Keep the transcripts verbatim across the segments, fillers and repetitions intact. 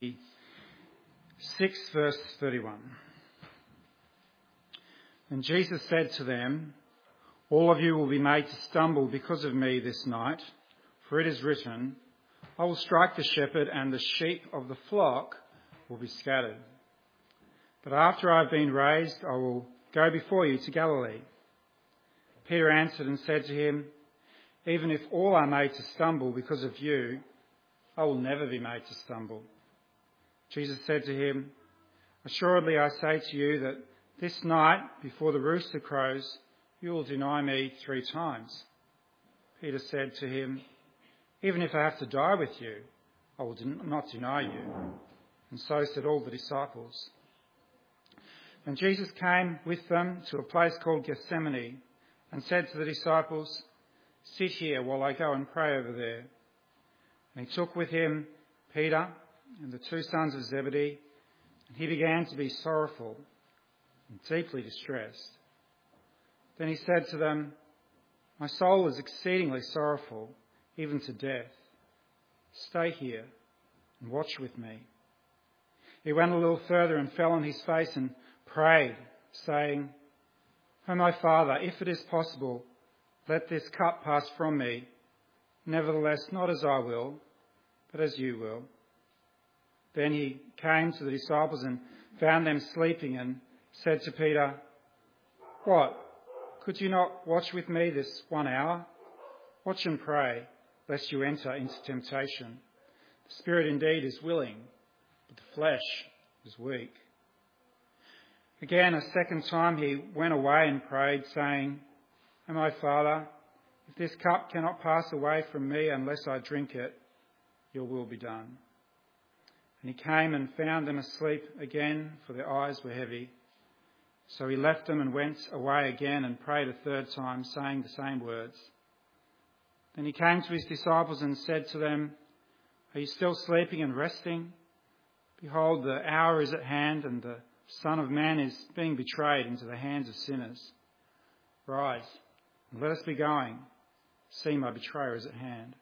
six, verse thirty-one. And Jesus said to them, "All of you will be made to stumble because of me this night, for it is written, I will strike the shepherd and the sheep of the flock will be scattered. But after I have been raised, I will go before you to Galilee." Peter answered and said to him, "Even if all are made to stumble because of you, I will never be made to stumble." Jesus said to him, "Assuredly I say to you that this night, before the rooster crows, you will deny me three times." Peter said to him, "Even if I have to die with you, I will not deny you." And so said all the disciples. And Jesus came with them to a place called Gethsemane and said to the disciples, "Sit here while I go and pray over there." And he took with him Peter and the two sons of Zebedee, and he began to be sorrowful and deeply distressed. Then he said to them, "My soul is exceedingly sorrowful, even to death. Stay here and watch with me." He went a little further and fell on his face and prayed, saying, "O my Father, if it is possible, let this cup pass from me. Nevertheless, not as I will, but as you will." Then he came to the disciples and found them sleeping and said to Peter, "What? Could you not watch with me this one hour? Watch and pray, lest you enter into temptation. The spirit indeed is willing, but the flesh is weak." Again, a second time he went away and prayed, saying, "O my Father, if this cup cannot pass away from me unless I drink it, your will be done." And he came and found them asleep again, for their eyes were heavy. So he left them and went away again and prayed a third time, saying the same words. Then he came to his disciples and said to them, "Are you still sleeping and resting? Behold, the hour is at hand, and the Son of Man is being betrayed into the hands of sinners. Rise, and let us be going. See, my betrayer is at hand."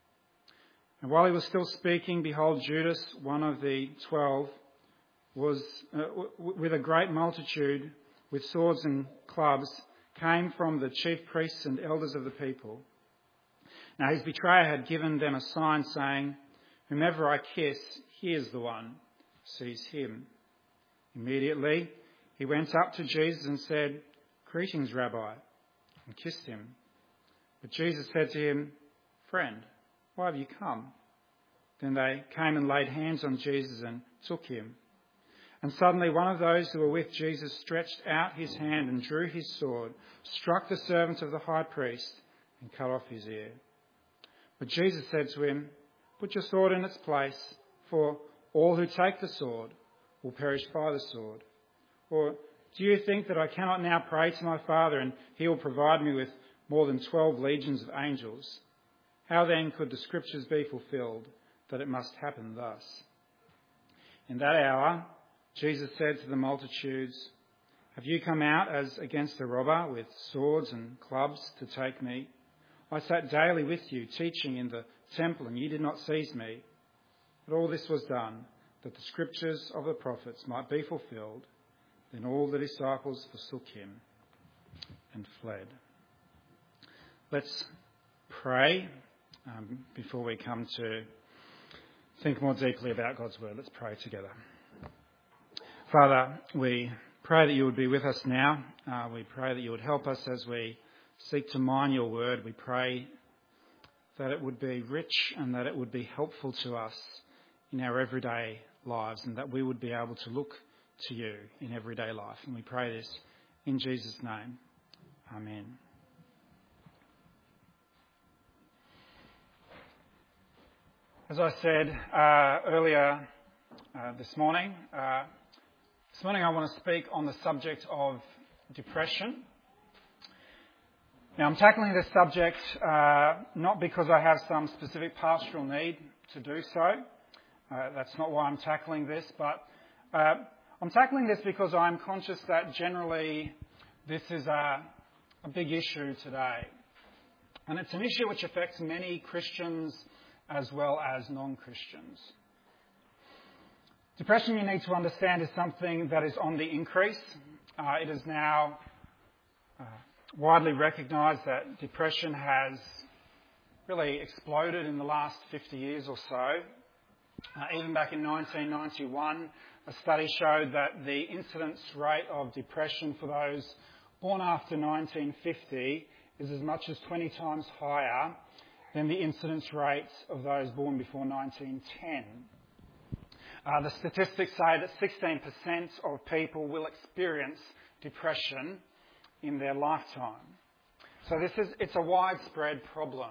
And while he was still speaking, behold, Judas, one of the twelve, was uh, w- with a great multitude, with swords and clubs, came from the chief priests and elders of the people. Now his betrayer had given them a sign, saying, "Whomever I kiss, here's the one. Seize him." Immediately he went up to Jesus and said, "Greetings, Rabbi," and kissed him. But Jesus said to him, "Friend, why have you come?" Then they came and laid hands on Jesus and took him. And suddenly one of those who were with Jesus stretched out his hand and drew his sword, struck the servant of the high priest, and cut off his ear. But Jesus said to him, "Put your sword in its place, for all who take the sword will perish by the sword. Or do you think that I cannot now pray to my Father, and he will provide me with more than twelve legions of angels? How then could the scriptures be fulfilled that it must happen thus?" In that hour, Jesus said to the multitudes, "Have you come out as against a robber with swords and clubs to take me? I sat daily with you, teaching in the temple, and you did not seize me. But all this was done, that the scriptures of the prophets might be fulfilled." Then all the disciples forsook him and fled. Let's pray um, before we come to think more deeply about God's word. Let's pray together. Father, we pray that you would be with us now. Uh, we pray that you would help us as we seek to mine your word. We pray that it would be rich and that it would be helpful to us in our everyday lives, and that we would be able to look to you in everyday life. And we pray this in Jesus' name. Amen. As I said uh, earlier uh, this morning, uh, this morning I want to speak on the subject of depression. Now I'm tackling this subject uh, not because I have some specific pastoral need to do so. Uh, that's not why I'm tackling this, but uh, I'm tackling this because I'm conscious that generally this is a, a big issue today. And it's an issue which affects many Christians as well as non-Christians. Depression, you need to understand, is something that is on the increase. Uh, it is now uh, widely recognised that depression has really exploded in the last fifty years or so. Uh, even back in nineteen ninety-one, a study showed that the incidence rate of depression for those born after nineteen fifty is as much as twenty times higher than the incidence rates of those born before nineteen ten. Uh, the statistics say that sixteen percent of people will experience depression in their lifetime. So this is, it's a widespread problem.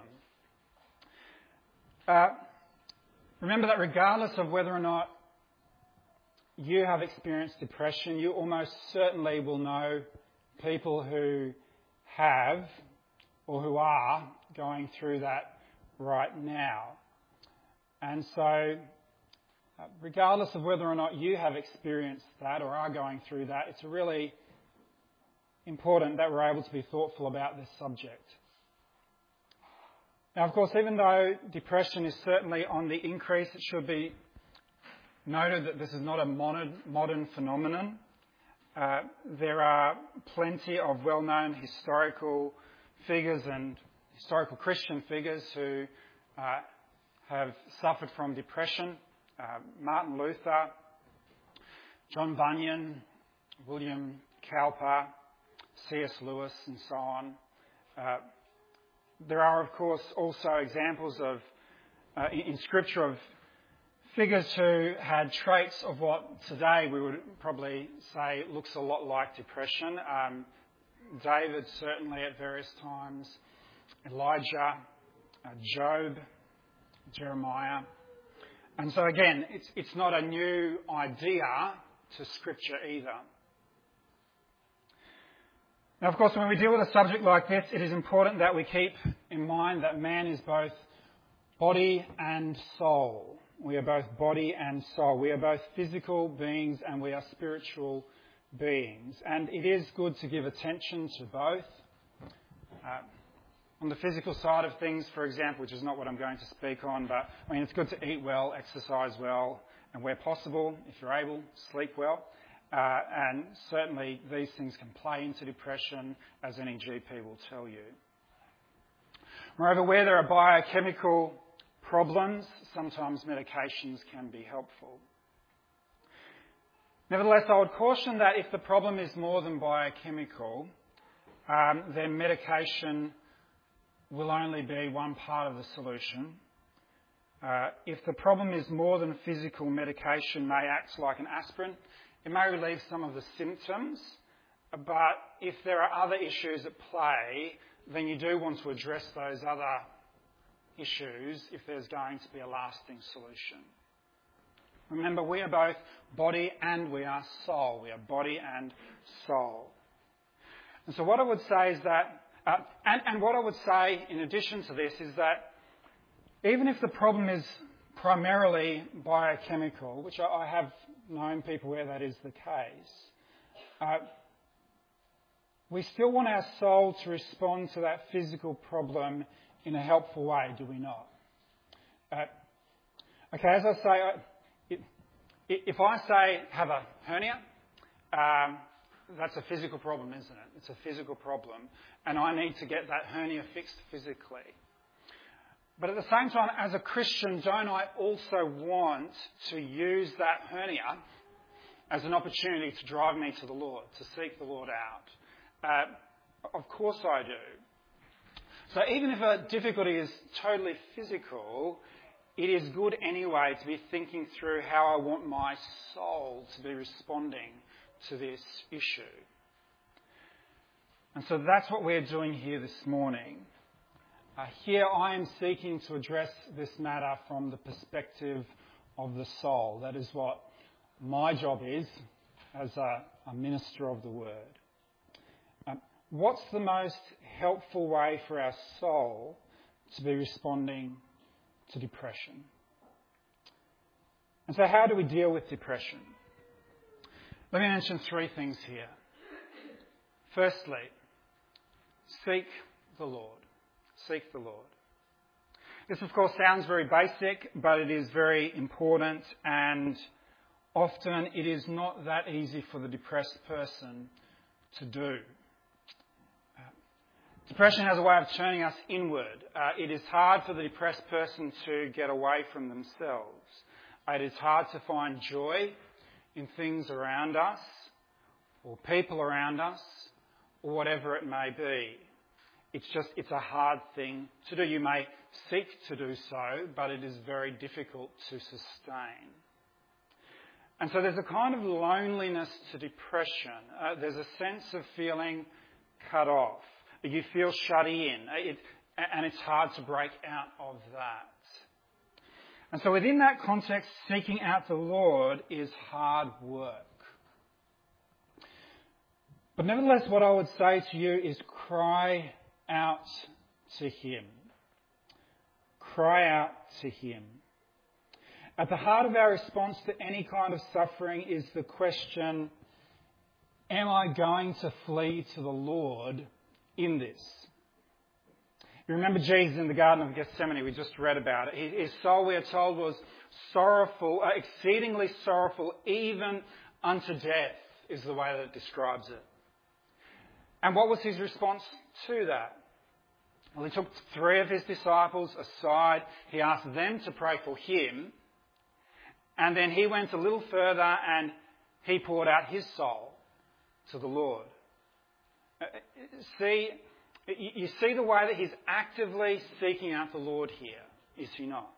Uh, remember that regardless of whether or not you have experienced depression, you almost certainly will know people who have or who are going through that right now. And so, uh, regardless of whether or not you have experienced that or are going through that, it's really important that we're able to be thoughtful about this subject. Now, of course, even though depression is certainly on the increase, it should be noted that this is not a modern, modern phenomenon. Uh, there are plenty of well-known historical figures and historical Christian figures who uh, have suffered from depression. Uh, Martin Luther, John Bunyan, William Cowper, C S Lewis, and so on. Uh, there are, of course, also examples of uh, in Scripture of figures who had traits of what today we would probably say looks a lot like depression. Um, David, certainly at various times, Elijah, uh, Job, Jeremiah. And so again, it's, it's not a new idea to Scripture either. Now, of course, when we deal with a subject like this, it is important that we keep in mind that man is both body and soul. We are both body and soul. We are both physical beings and we are spiritual beings. And it is good to give attention to both. Uh, on the physical side of things, for example, which is not what I'm going to speak on, but I mean, it's good to eat well, exercise well, and where possible, if you're able, sleep well. Uh, and certainly these things can play into depression, as any G P will tell you. Moreover, where there are biochemical problems, sometimes medications can be helpful. Nevertheless, I would caution that if the problem is more than biochemical, um, then medication will only be one part of the solution. Uh, if the problem is more than physical, medication may act like an aspirin. It may relieve some of the symptoms, but if there are other issues at play, then you do want to address those other issues if there's going to be a lasting solution. Remember, we are both body and we are soul. We are body and soul. And so what I would say is that, uh, and, and what I would say in addition to this is that even if the problem is primarily biochemical, which I, I have known people where that is the case, uh, we still want our soul to respond to that physical problem in a helpful way, do we not? Uh, okay, as I say, I, it, if I say have a hernia, um, that's a physical problem, isn't it? It's a physical problem, and I need to get that hernia fixed physically. But at the same time, as a Christian, don't I also want to use that hernia as an opportunity to drive me to the Lord, to seek the Lord out? Uh, of course I do. So even if a difficulty is totally physical, it is good anyway to be thinking through how I want my soul to be responding to this issue. And so that's what we're doing here this morning. Uh, here I am seeking to address this matter from the perspective of the soul. That is what my job is as a, a minister of the Word. Um, what's the most helpful way for our soul to be responding to depression? And so how do we deal with depression? Let me mention three things here. Firstly, seek the Lord. Seek the Lord. This, of course, sounds very basic, but it is very important and often it is not that easy for the depressed person to do. Uh, depression has a way of turning us inward. Uh, it is hard for the depressed person to get away from themselves. It is hard to find joy in things around us, or people around us, or whatever it may be. It's just, it's a hard thing to do. You may seek to do so, but it is very difficult to sustain. And so there's a kind of loneliness to depression. Uh, there's a sense of feeling cut off. You feel shut in, it, and it's hard to break out of that. And so within that context, seeking out the Lord is hard work. But nevertheless, what I would say to you is cry out to Him. Cry out to Him. At the heart of our response to any kind of suffering is the question, am I going to flee to the Lord in this? You remember Jesus in the Garden of Gethsemane, we just read about it. His soul, we are told, was sorrowful, uh, exceedingly sorrowful, even unto death, is the way that it describes it. And what was his response to that? Well, he took three of his disciples aside. He asked them to pray for him. And then he went a little further and he poured out his soul to the Lord. See, you see the way that he's actively seeking out the Lord here, is he not?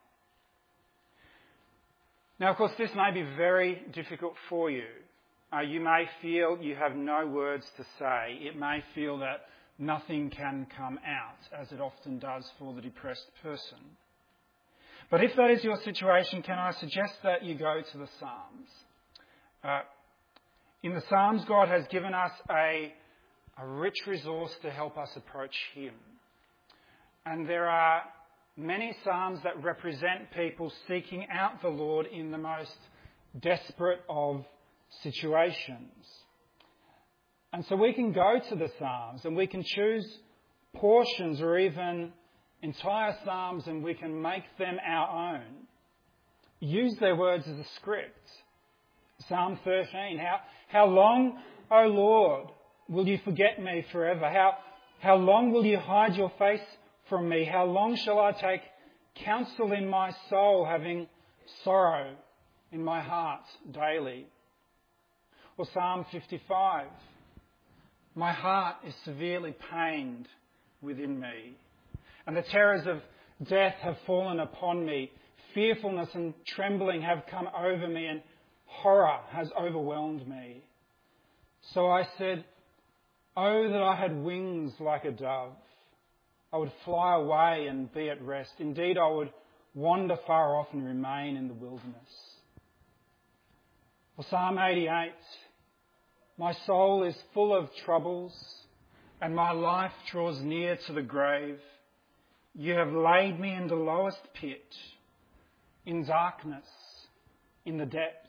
Now, of course, this may be very difficult for you. Uh, you may feel you have no words to say. It may feel that nothing can come out, as it often does for the depressed person. But if that is your situation, can I suggest that you go to the Psalms? Uh, in the Psalms, God has given us a, a rich resource to help us approach Him. And there are many Psalms that represent people seeking out the Lord in the most desperate of situations. And so we can go to the Psalms and we can choose portions or even entire Psalms and we can make them our own. Use their words as a script. Psalm thirteen, how, how long, O Lord, will you forget me forever? How, how long will you hide your face from me? How long shall I take counsel in my soul, having sorrow in my heart daily? Or Psalm fifty-five, my heart is severely pained within me, and the terrors of death have fallen upon me. Fearfulness and trembling have come over me, and horror has overwhelmed me. So I said, oh, that I had wings like a dove. I would fly away and be at rest. Indeed, I would wander far off and remain in the wilderness. Or Psalm eighty-eight, my soul is full of troubles, and my life draws near to the grave. You have laid me in the lowest pit, in darkness, in the depths.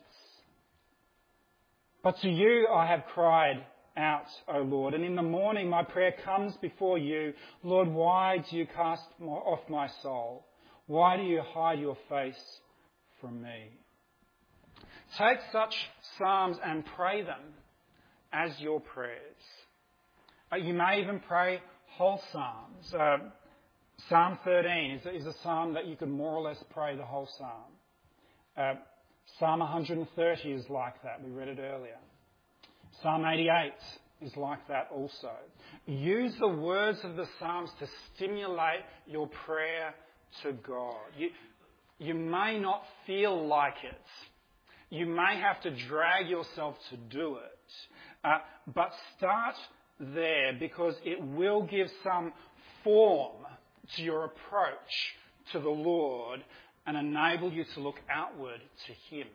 But to you I have cried out, O Lord, and in the morning my prayer comes before you. Lord, why do you cast off my soul? Why do you hide your face from me? Take such psalms and pray them as your prayers. Uh, you may even pray whole psalms. Uh, Psalm thirteen is, is a psalm that you could more or less pray the whole psalm. Uh, Psalm one hundred thirty is like that. We read it earlier. Psalm eighty-eight is like that also. Use the words of the Psalms to stimulate your prayer to God. You, you may not feel like it. You may have to drag yourself to do it. Uh, but start there, because it will give some form to your approach to the Lord and enable you to look outward to Him.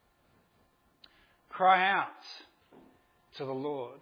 Cry out to the Lord.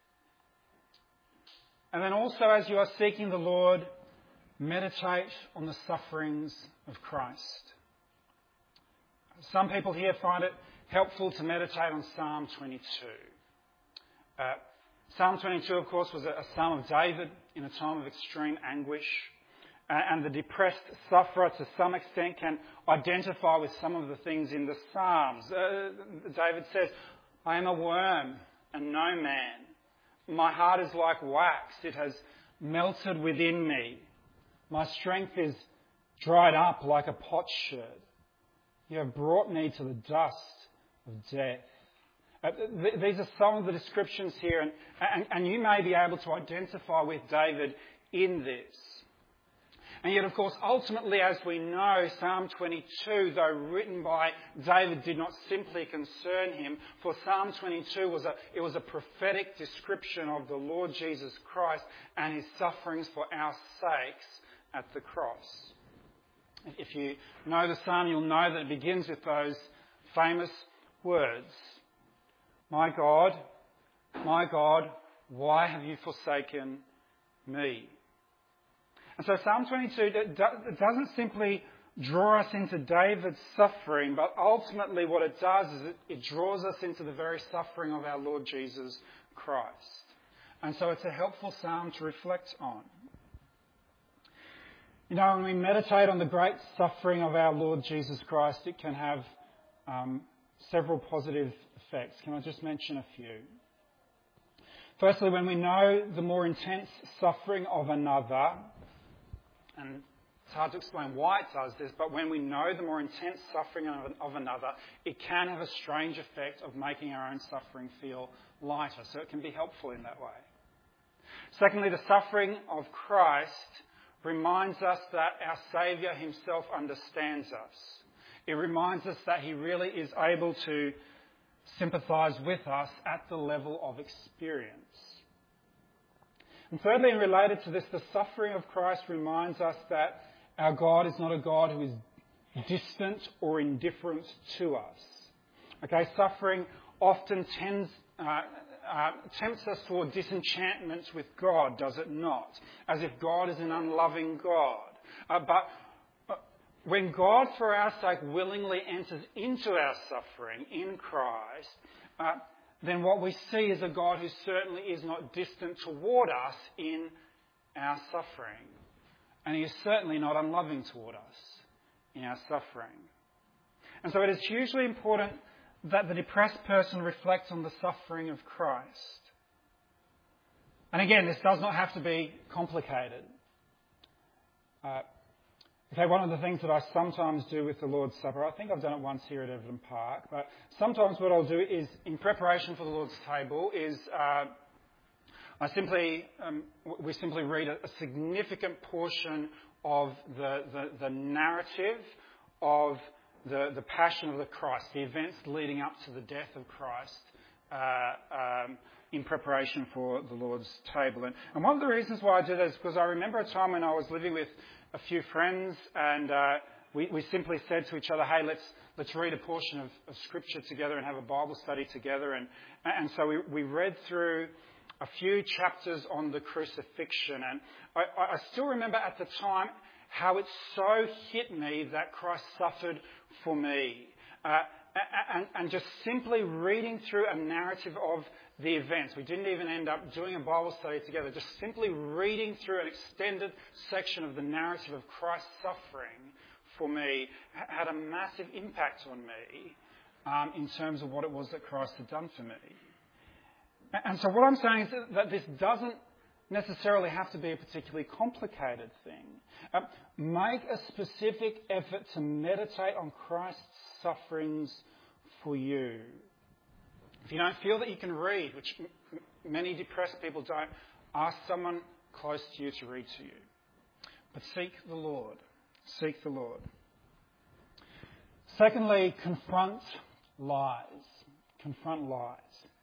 And then also, as you are seeking the Lord, meditate on the sufferings of Christ. Some people here find it helpful to meditate on Psalm twenty-two. Uh, Psalm twenty-two, of course, was a, a psalm of David in a time of extreme anguish. And the depressed sufferer, to some extent, can identify with some of the things in the Psalms. Uh, David says, I am a worm and no man. My heart is like wax. It has melted within me. My strength is dried up like a potsherd. You have brought me to the dust of death. Uh, th- these are some of the descriptions here, and, and, and you may be able to identify with David in this. And yet, of course, ultimately, as we know, Psalm twenty-two, though written by David, did not simply concern him. For Psalm twenty-two was a, it was a prophetic description of the Lord Jesus Christ and his sufferings for our sakes at the cross. If you know the psalm, you'll know that it begins with those famous words. My God, my God, why have you forsaken me? And so Psalm twenty-two doesn't simply draw us into David's suffering, but ultimately what it does is it, it draws us into the very suffering of our Lord Jesus Christ. And so it's a helpful psalm to reflect on. You know, when we meditate on the great suffering of our Lord Jesus Christ, it can have um, several positive effects. Can I just mention a few? Firstly, when we know the more intense suffering of another, and it's hard to explain why it does this, but when we know the more intense suffering of, of another, it can have a strange effect of making our own suffering feel lighter. So it can be helpful in that way. Secondly, the suffering of Christ reminds us that our Saviour himself understands us. It reminds us that he really is able to sympathise with us at the level of experience. And thirdly, and related to this, the suffering of Christ reminds us that our God is not a God who is distant or indifferent to us. Okay, suffering often tends, uh, uh, tempts us toward disenchantment with God, does it not? As if God is an unloving God. Uh, but uh, when God, for our sake, willingly enters into our suffering in Christ, uh, then what we see is a God who certainly is not distant toward us in our suffering. And he is certainly not unloving toward us in our suffering. And so it is hugely important that the depressed person reflects on the suffering of Christ. And again, this does not have to be complicated. Uh, Okay, one of the things that I sometimes do with the Lord's Supper, I think I've done it once here at Everton Park, but sometimes what I'll do is, in preparation for the Lord's table, is uh, I simply um, we simply read a, a significant portion of the, the, the narrative of the, the passion of the Christ, the events leading up to the death of Christ, uh, um, in preparation for the Lord's table. And, and one of the reasons why I do that is because I remember a time when I was living with a few friends, and uh, we, we simply said to each other, hey, let's let's read a portion of, of Scripture together and have a Bible study together. And, and so we, we read through a few chapters on the crucifixion. And I, I still remember at the time how it so hit me that Christ suffered for me. Uh, and, and just simply reading through a narrative of the events. We didn't even end up doing a Bible study together. Just simply reading through an extended section of the narrative of Christ's suffering for me had a massive impact on me um, in terms of what it was that Christ had done for me. And so what I'm saying is that this doesn't necessarily have to be a particularly complicated thing. Uh, make a specific effort to meditate on Christ's sufferings for you. If you don't feel that you can read, which m- many depressed people don't, ask someone close to you to read to you. But seek the Lord. Seek the Lord. Secondly, confront lies. Confront lies.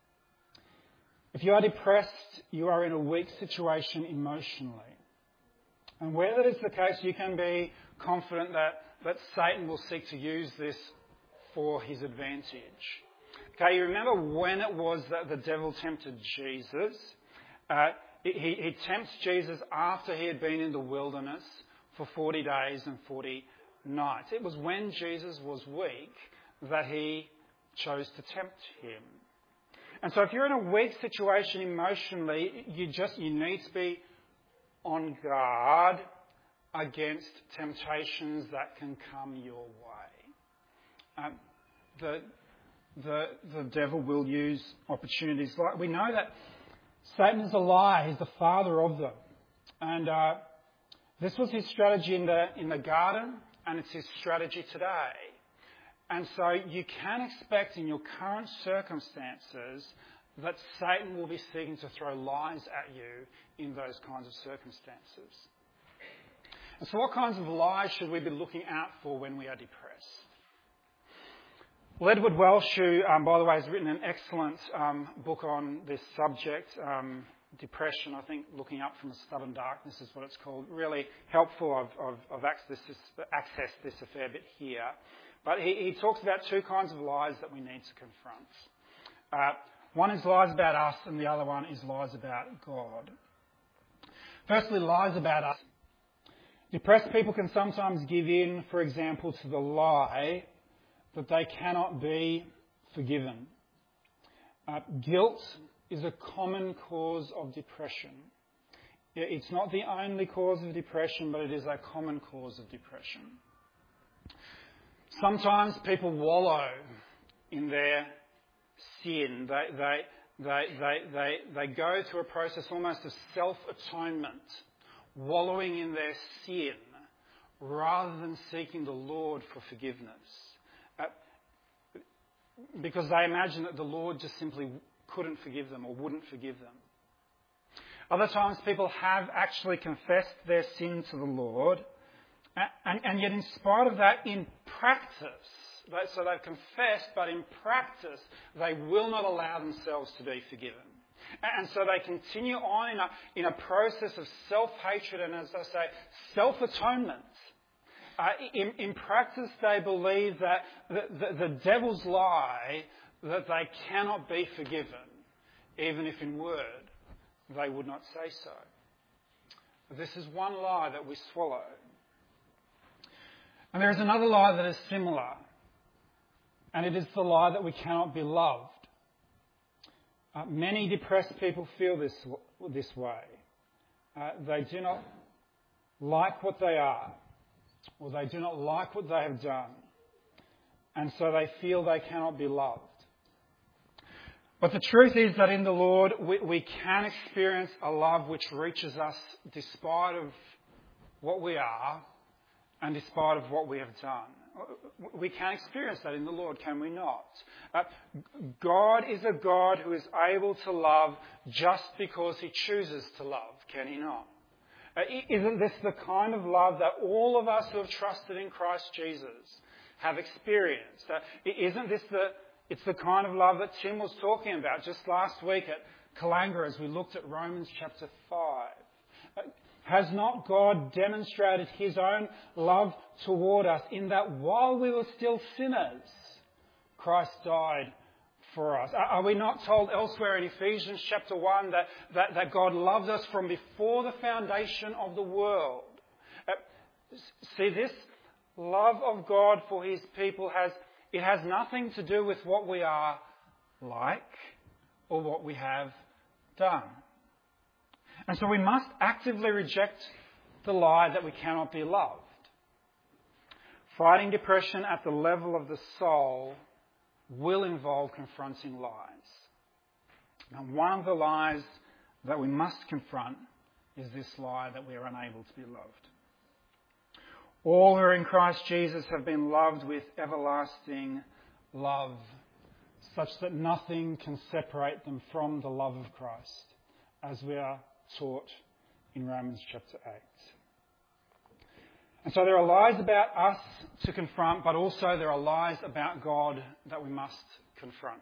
If you are depressed, you are in a weak situation emotionally. And where that is the case, you can be confident that, that Satan will seek to use this for his advantage. Okay, you remember when it was that the devil tempted Jesus? Uh, he, he tempts Jesus after he had been in the wilderness for forty days and forty nights. It was when Jesus was weak that he chose to tempt him. And so if you're in a weak situation emotionally, you just you need to be on guard against temptations that can come your way. Um, the, the, the devil will use opportunities. Like we know that Satan is a liar. He's the father of them. And uh, this was his strategy in the, in the garden, and it's his strategy today. And so you can expect in your current circumstances that Satan will be seeking to throw lies at you in those kinds of circumstances. And so what kinds of lies should we be looking out for when we are depressed? Well, Edward Welsh, who, um, by the way, has written an excellent um, book on this subject, um, depression, I think Looking Up from a Stubborn Darkness is what it's called. Really helpful. I've, I've, I've accessed, this, accessed this a fair bit here. But he, he talks about two kinds of lies that we need to confront. Uh, one is lies about us and the other one is lies about God. Firstly, lies about us. Depressed people can sometimes give in, for example, to the lie that they cannot be forgiven. Uh, guilt is a common cause of depression. It's not the only cause of depression, but it is a common cause of depression. Sometimes people wallow in their sin. They, they, they, they, they, they go through a process almost of self-atonement, wallowing in their sin rather than seeking the Lord for forgiveness. Uh, because they imagine that the Lord just simply couldn't forgive them or wouldn't forgive them. Other times people have actually confessed their sin to the Lord, and, and yet in spite of that, in practice, they, so they've confessed, but in practice they will not allow themselves to be forgiven. And so they continue on in a, in a process of self-hatred and, as I say, self-atonement. Uh, in, in practice, they believe that the, the, the devil's lie that they cannot be forgiven, even if in word they would not say so. This is one lie that we swallow. And there is another lie that is similar, and it is the lie that we cannot be loved. Uh, many depressed people feel this, this way. Uh, they do not like what they are, or they do not like what they have done, and so they feel they cannot be loved. But the truth is that in the Lord we, we can experience a love which reaches us despite of what we are and despite of what we have done. We can experience that in the Lord, can we not? Uh, God is a God who is able to love just because he chooses to love, can he not? Uh, isn't this the kind of love that all of us who have trusted in Christ Jesus have experienced? Uh, isn't this the, it's the kind of love that Tim was talking about just last week at Kalanga as we looked at Romans chapter five? Uh, Has not God demonstrated his own love toward us in that while we were still sinners, Christ died for us? Are we not told elsewhere in Ephesians chapter one that, that, that God loved us from before the foundation of the world? Uh, see, this love of God for his people has, it has nothing to do with what we are like or what we have done. And so we must actively reject the lie that we cannot be loved. Fighting depression at the level of the soul will involve confronting lies. Now, one of the lies that we must confront is this lie that we are unable to be loved. All who are in Christ Jesus have been loved with everlasting love, such that nothing can separate them from the love of Christ, as we are taught in Romans chapter eight. And so there are lies about us to confront, but also there are lies about God that we must confront.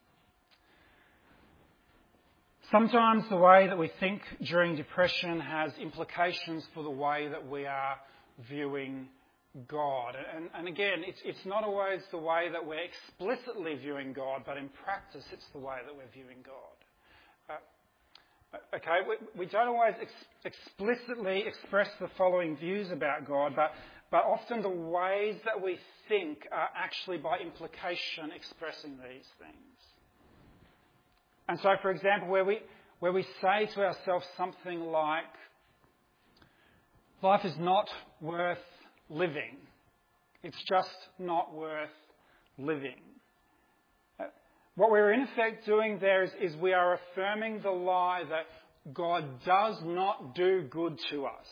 Sometimes the way that we think during depression has implications for the way that we are viewing God. And, and again, it's, it's not always the way that we're explicitly viewing God, but in practice it's the way that we're viewing God. Uh, Okay, we, we don't always ex- explicitly express the following views about God, but, but often the ways that we think are actually by implication expressing these things. And so, for example, where we, where we say to ourselves something like, life is not worth living. It's just not worth living. What we're in effect doing there is, is we are affirming the lie that God does not do good to us.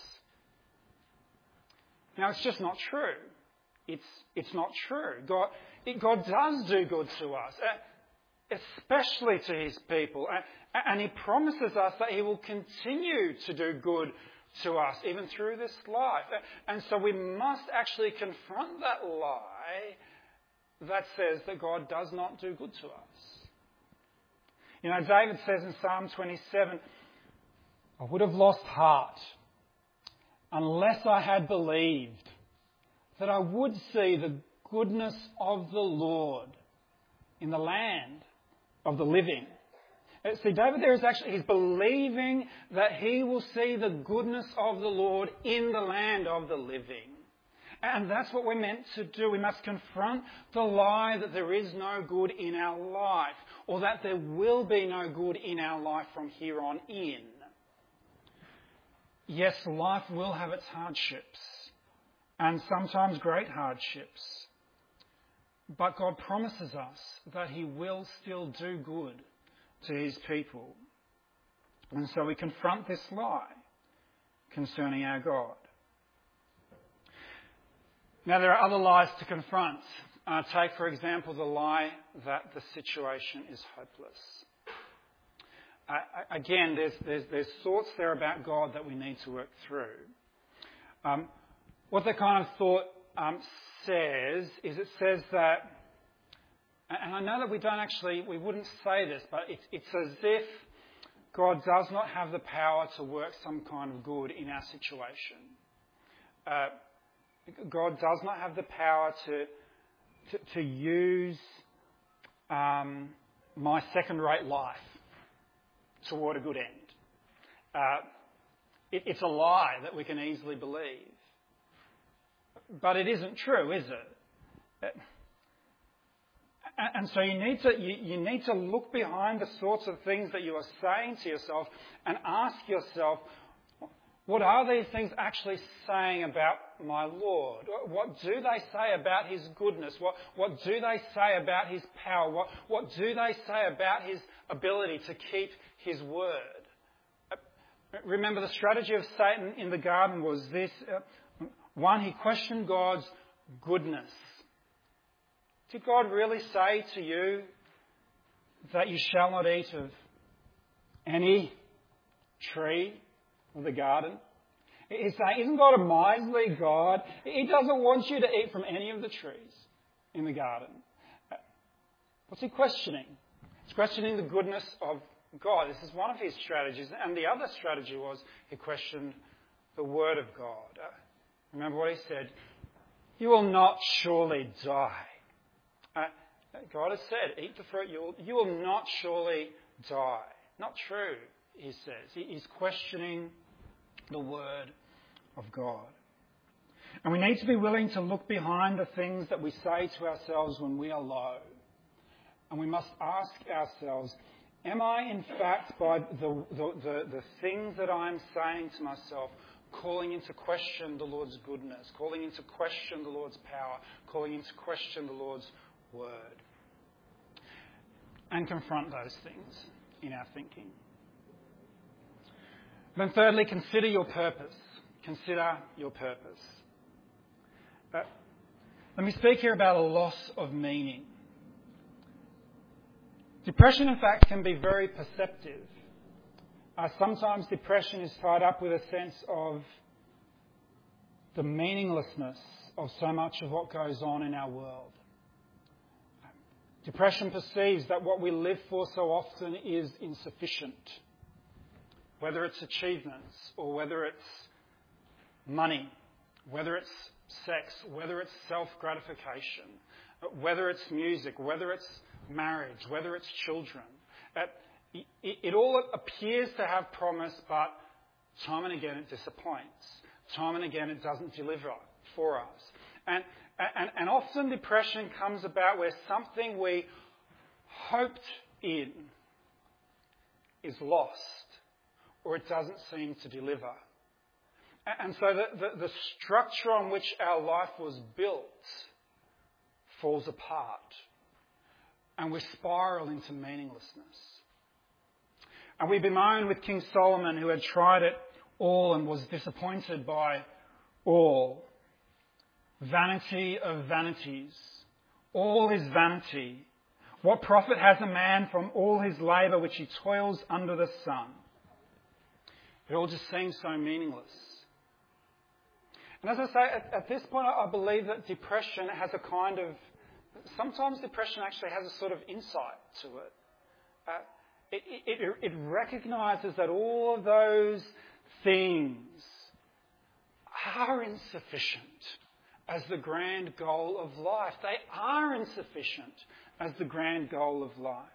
Now, it's just not true. It's, it's not true. God, it, God does do good to us, especially to his people. And he promises us that he will continue to do good to us, even through this life. And so we must actually confront that lie that says that God does not do good to us. You know, David says in Psalm twenty-seven, I would have lost heart unless I had believed that I would see the goodness of the Lord in the land of the living. See, David there is actually, he's believing that he will see the goodness of the Lord in the land of the living. And that's what we're meant to do. We must confront the lie that there is no good in our life, or that there will be no good in our life from here on in. Yes, life will have its hardships, and sometimes great hardships. But God promises us that he will still do good to his people. And so we confront this lie concerning our God. Now, there are other lies to confront. Uh, take, for example, the lie that the situation is hopeless. Uh, again, there's, there's, there's thoughts there about God that we need to work through. Um, what that kind of thought um, says is it says that, and I know that we don't actually, we wouldn't say this, but it's, it's as if God does not have the power to work some kind of good in our situation. Uh, God does not have the power to to, to use um, my second-rate life toward a good end. Uh, it, it's a lie that we can easily believe. But it isn't true, is it? And so you need to you, you need to look behind the sorts of things that you are saying to yourself and ask yourself, what are these things actually saying about my Lord? What do they say about his goodness? What, what do they say about his power? What, what do they say about his ability to keep his word? Remember, the strategy of Satan in the garden was this. Uh, one, he questioned God's goodness. Did God really say to you that you shall not eat of any tree of the garden? He's saying, isn't God a miserly God? He doesn't want you to eat from any of the trees in the garden. What's he questioning? He's questioning the goodness of God. This is one of his strategies. And the other strategy was he questioned the word of God. Remember what he said? You will not surely die. Uh, God has said, eat the fruit, you will, you will not surely die. Not true, he says. He, he's questioning the word of God. And we need to be willing to look behind the things that we say to ourselves when we are low. And we must ask ourselves, am I in fact, by the, the, the, the things that I'm saying to myself, calling into question the Lord's goodness, calling into question the Lord's power, calling into question the Lord's word? And confront those things in our thinking. Then thirdly, consider your purpose. Consider your purpose. Uh, let me speak here about a loss of meaning. Depression, in fact, can be very perceptive. Uh, sometimes depression is tied up with a sense of the meaninglessness of so much of what goes on in our world. Depression perceives that what we live for so often is insufficient. Whether it's achievements or whether it's money, whether it's sex, whether it's self-gratification, whether it's music, whether it's marriage, whether it's children. It, it, it all appears to have promise, but time and again it disappoints. Time and again it doesn't deliver for us. And, and, and often depression comes about where something we hoped in is lost, or it doesn't seem to deliver. And so the, the, the structure on which our life was built falls apart. And we spiral into meaninglessness. And we bemoan with King Solomon, who had tried it all and was disappointed by all. Vanity of vanities. All is vanity. What profit has a man from all his labour which he toils under the sun? It all just seems so meaningless. And as I say, at, at this point I believe that depression has a kind of... Sometimes depression actually has a sort of insight to it. Uh, it, it, it recognises that all of those things are insufficient as the grand goal of life. They are insufficient as the grand goal of life.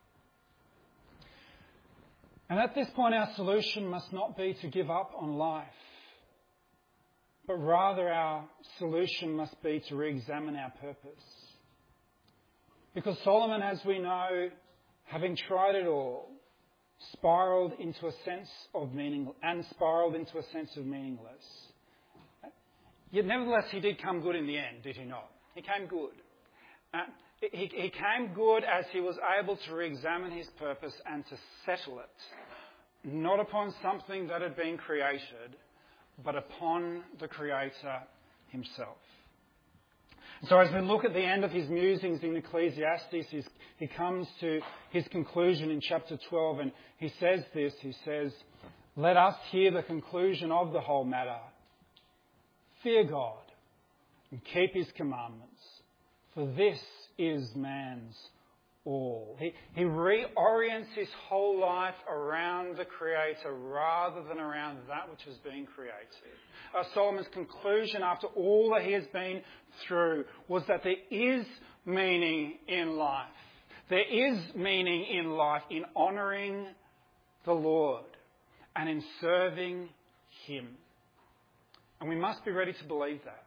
And at this point, our solution must not be to give up on life, but rather our solution must be to re-examine our purpose. Because Solomon, as we know, having tried it all, spiraled into a sense of meaning and spiraled into a sense of meaningless. Yet nevertheless, he did come good in the end, did he not? He came good. Uh, he, he came good as he was able to re-examine his purpose and to settle it, not upon something that had been created, but upon the Creator himself. So as we look at the end of his musings in Ecclesiastes, he comes to his conclusion in chapter twelve, and he says this, he says, "Let us hear the conclusion of the whole matter. Fear God and keep his commandments, for this is man's all." He, he reorients his whole life around the Creator rather than around that which has been created. Uh, Solomon's conclusion after all that he has been through was that there is meaning in life. There is meaning in life in honouring the Lord and in serving him. And we must be ready to believe that.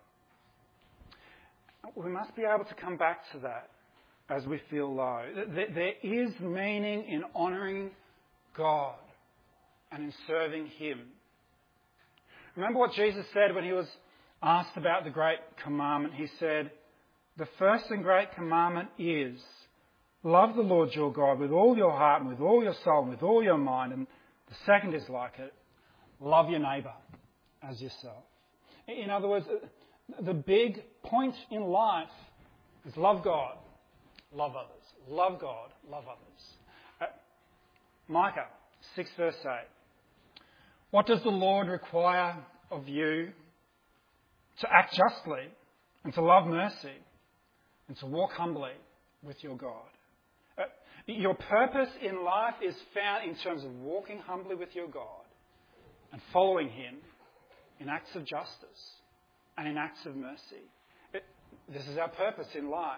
We must be able to come back to that as we feel low. There is meaning in honouring God and in serving him. Remember what Jesus said when he was asked about the great commandment. He said, "The first and great commandment is, love the Lord your God with all your heart and with all your soul and with all your mind. And the second is like it, love your neighbour as yourself." In other words, the big point in life is love God, love others. Love God, love others. Uh, Micah six verse eight. "What does the Lord require of you? To act justly and to love mercy and to walk humbly with your God." Uh, your purpose in life is found in terms of walking humbly with your God and following him in acts of justice and in acts of mercy. It, this is our purpose in life.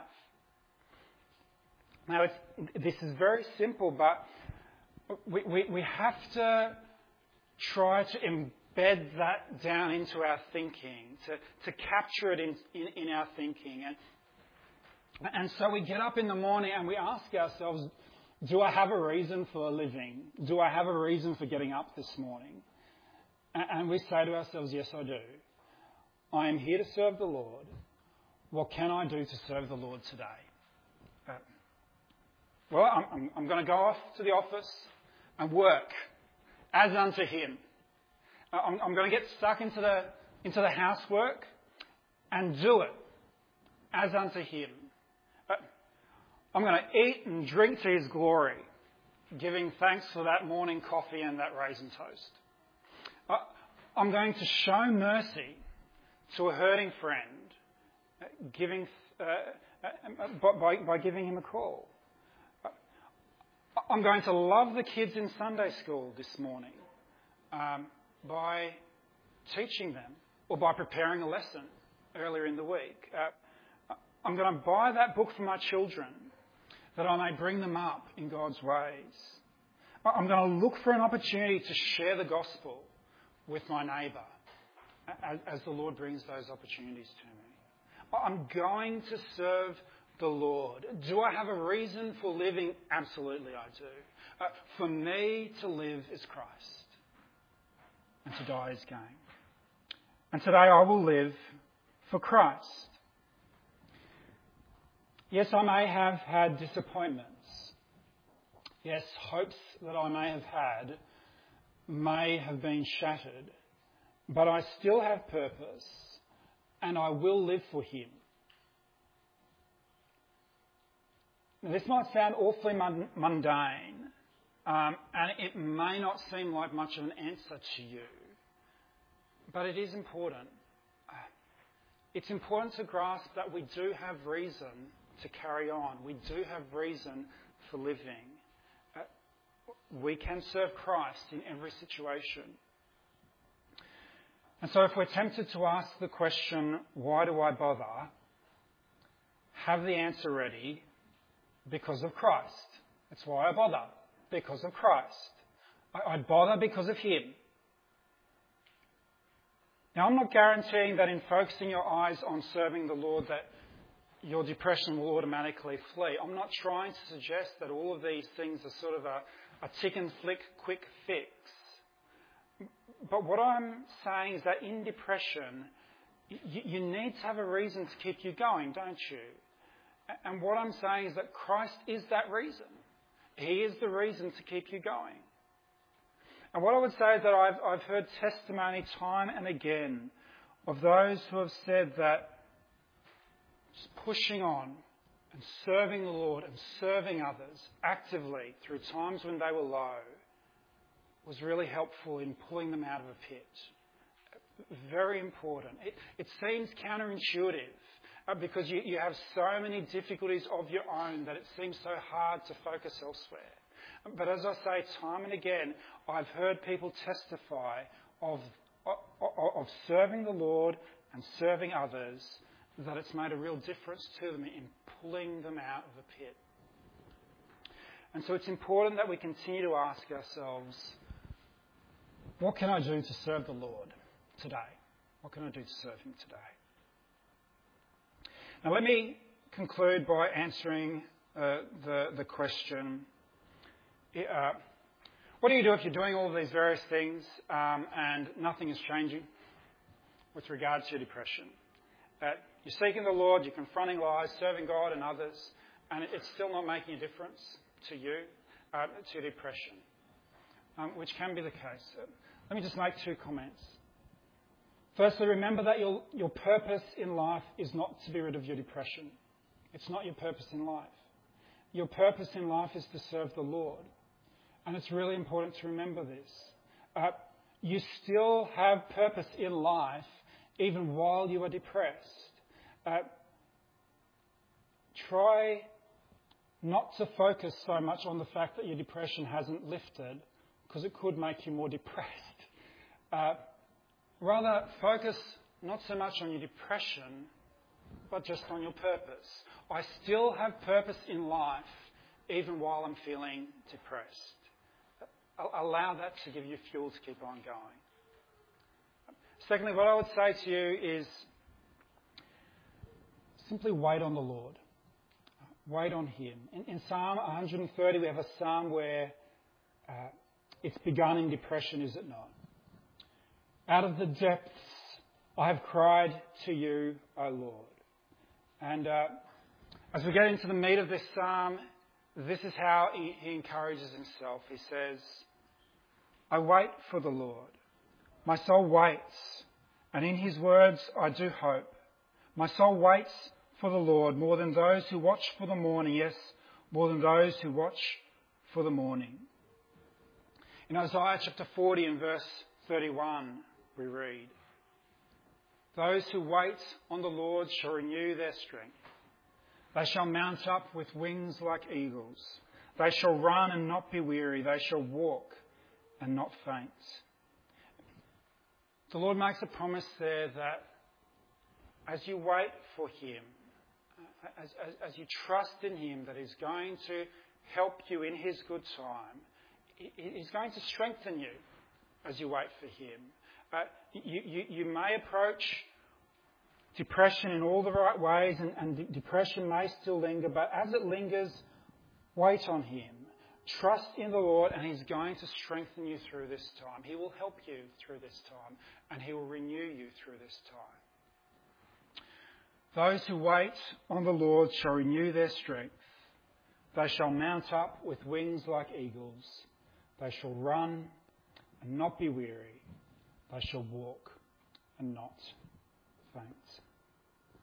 Now, it's, this is very simple, but we, we, we have to try to embed that down into our thinking, to, to capture it in, in, in our thinking. And, and so we get up in the morning and we ask ourselves, do I have a reason for living? Do I have a reason for getting up this morning? And we say to ourselves, yes, I do. I am here to serve the Lord. What can I do to serve the Lord today? Uh, well, I'm, I'm, I'm going to go off to the office and work as unto him. Uh, I'm, I'm going to get stuck into the, into the housework and do it as unto him. Uh, I'm going to eat and drink to his glory, giving thanks for that morning coffee and that raisin toast. Uh, I'm going to show mercy to a hurting friend, uh, giving uh, uh, by, by giving him a call. Uh, I'm going to love the kids in Sunday school this morning um, by teaching them or by preparing a lesson earlier in the week. Uh, I'm going to buy that book for my children that I may bring them up in God's ways. I'm going to look for an opportunity to share the gospel with my neighbour as, as the Lord brings those opportunities to me. I'm going to serve the Lord. Do I have a reason for living? Absolutely I do. Uh, for me to live is Christ and to die is gain. And today I will live for Christ. Yes, I may have had disappointments. Yes, hopes that I may have had may have been shattered. But I still have purpose and I will live for Him. Now, this might sound awfully mundane, um, and it may not seem like much of an answer to you. But it is important. It's important to grasp that we do have reason to carry on. We do have reason for living. Uh, we can serve Christ in every situation. And so if we're tempted to ask the question, why do I bother? Have the answer ready. Because of Christ. That's why I bother. Because of Christ. I, I bother because of Him. Now, I'm not guaranteeing that in focusing your eyes on serving the Lord that your depression will automatically flee. I'm not trying to suggest that all of these things are sort of a, a tick and flick quick fix. But what I'm saying is that in depression, you, you need to have a reason to keep you going, don't you? And what I'm saying is that Christ is that reason. He is the reason to keep you going. And what I would say is that I've, I've heard testimony time and again of those who have said that just pushing on and serving the Lord and serving others actively through times when they were low was really helpful in pulling them out of a pit. Very important. It, it seems counterintuitive. Uh, because you, you have so many difficulties of your own that it seems so hard to focus elsewhere. But as I say time and again, I've heard people testify of, of, of serving the Lord and serving others, that it's made a real difference to them in pulling them out of the pit. And so it's important that we continue to ask ourselves, what can I do to serve the Lord today? What can I do to serve Him today? Now let me conclude by answering uh, the, the question, uh, what do you do if you're doing all of these various things um, and nothing is changing with regards to your depression? Uh, you're seeking the Lord, you're confronting lies, serving God and others, and it's still not making a difference to you, uh, to your depression, um, which can be the case. Uh, let me just make two comments. Firstly, remember that your, your purpose in life is not to be rid of your depression. It's not your purpose in life. Your purpose in life is to serve the Lord. And it's really important to remember this. Uh, you still have purpose in life even while you are depressed. Uh, try not to focus so much on the fact that your depression hasn't lifted, because it could make you more depressed. Uh, Rather, focus not so much on your depression, but just on your purpose. I still have purpose in life, even while I'm feeling depressed. Allow that to give you fuel to keep on going. Secondly, what I would say to you is simply wait on the Lord. Wait on Him. In, in Psalm one hundred thirty, we have a psalm where uh, it's begun in depression, is it not? Out of the depths I have cried to you, O Lord. And uh, as we get into the meat of this psalm, this is how he, he encourages himself. He says, I wait for the Lord. My soul waits, and in His words I do hope. My soul waits for the Lord more than those who watch for the morning, yes, more than those who watch for the morning. In Isaiah chapter forty and verse thirty-one, we read, those who wait on the Lord shall renew their strength. They shall mount up with wings like eagles. They shall run and not be weary. They shall walk and not faint. The Lord makes a promise there that as you wait for Him, as, as, as you trust in Him that He's going to help you in His good time, He's going to strengthen you as you wait for Him. Uh, you, you, you may approach depression in all the right ways, and, and depression may still linger, but as it lingers, wait on Him. Trust in the Lord, and He's going to strengthen you through this time. He will help you through this time, and He will renew you through this time. Those who wait on the Lord shall renew their strength. They shall mount up with wings like eagles. They shall run and not be weary. They shall walk and not faint.